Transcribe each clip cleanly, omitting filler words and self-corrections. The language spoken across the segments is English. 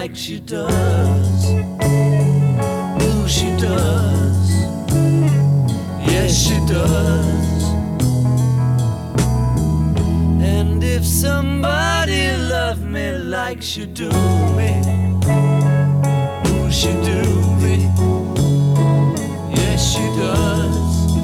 like she does. Ooh, she does. Yes, she does. And if somebody loved me like she do me, ooh, she do me. Yes, she does.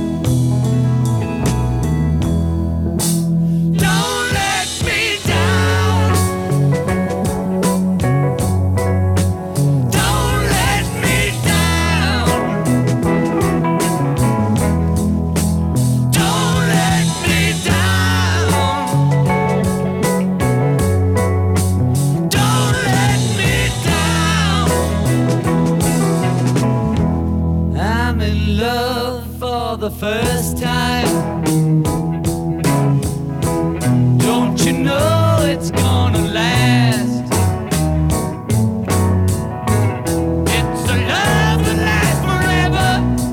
For the first time, don't you know it's gonna last? It's a love that lasts forever.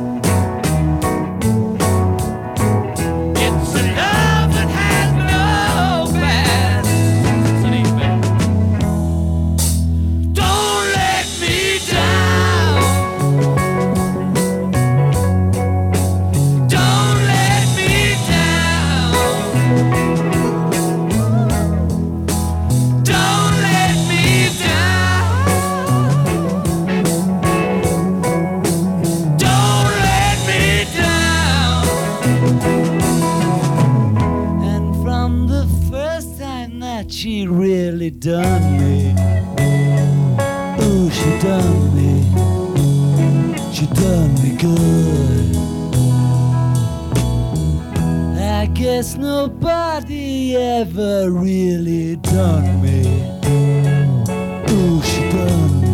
It's a love that has no past. Don't let me down. And from the first time that she really done me, ooh, she done me, she done me good. I guess nobody ever really done me, ooh, she done me.